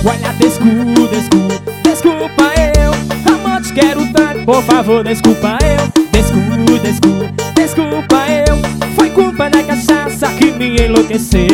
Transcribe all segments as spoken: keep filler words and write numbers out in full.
Olha, desculpa, desculpa, desculpa eu. Amante, quero tanto, por favor, desculpa eu. Desculpa, desculpa, desculpa eu. Foi culpa da cachaça que me enlouqueceu.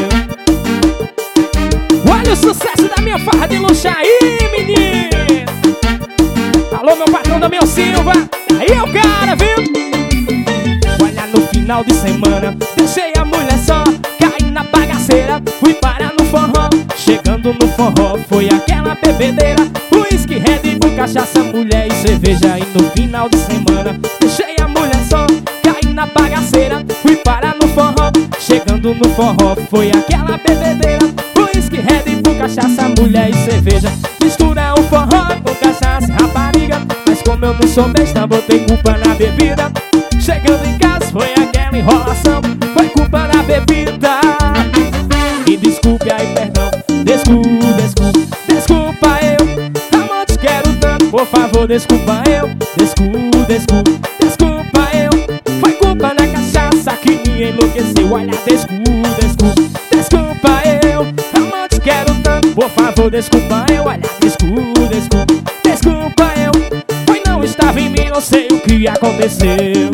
Olha o sucesso da minha farra de luxo aí, menino. Alô, meu patrão da meu Silva. Aí é o cara, viu? Olha, no final de semana deixei a mulher só, caí na bagaceira, fui parar no forró. Chegando no forró foi aquela bebedeira, uísque, Red Bull, cachaça, mulher e cerveja. E no final de semana deixei a mulher só, caí na bagaceira, fui parar no forró. Chegando no forró foi aquela bebedeira, uísque, Red Bull, cachaça, mulher e cerveja. Mistura o forró com cachaça e rapariga, mas como eu não sou besta, botei culpa na bebida. Chegando em casa foi aquela enrolação, foi culpa da bebida. Me desculpe aí, perdão, desculpa, desculpa, desculpa eu. Amante, quero tanto, por favor, desculpa eu. Desculpa, desculpa, desculpa eu. Foi culpa da cachaça que me enlouqueceu. Olha, desculpa, desculpa, desculpa eu. Amante, quero tanto, por favor, desculpa eu. Olha, desculpa, desculpa, desculpa eu. Foi, não estava em mim, não sei o que aconteceu.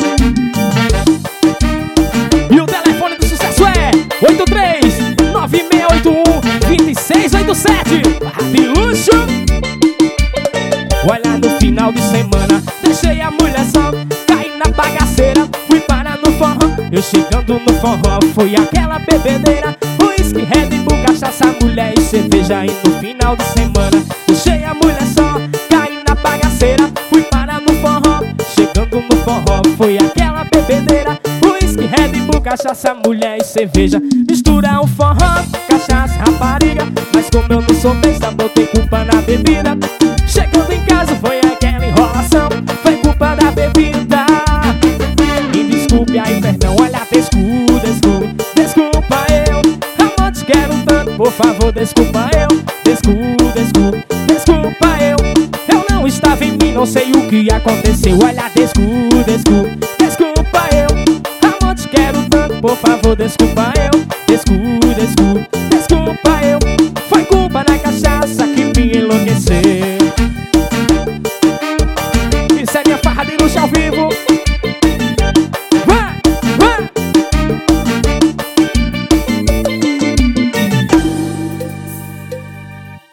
E o telefone do sucesso é oito três nove seis oito um dois seis oito sete. De luxo. Olha, no final de semana deixei a mulher só, caí na bagaceira, fui parar no forró. Eu chegando no forró foi aquela bebedeira, uísque, Red Bull, cachaça, mulher e cerveja. E no final de semana deixei a mulher só, caí na bagaceira, fui parar no forró. Chegando no forró foi aquela bebedeira, uísque, Red Bull, cachaça, mulher e cerveja. Mistura o forró, cachaça, rapariga, mas como eu não sou besta, botei culpa na bebida. Chegando em casa foi aquela enrolação, foi culpa da bebida. Me desculpe aí, perdão, olha, desculpa, desculpa, desculpa eu. Amante, quero tanto, por favor, desculpa eu. Desculpa, desculpa, desculpa eu. Eu não estava em mim, não sei o que aconteceu. Olha, desculpa, desculpa, desculpa eu. Amante, quero tanto, por favor, desculpa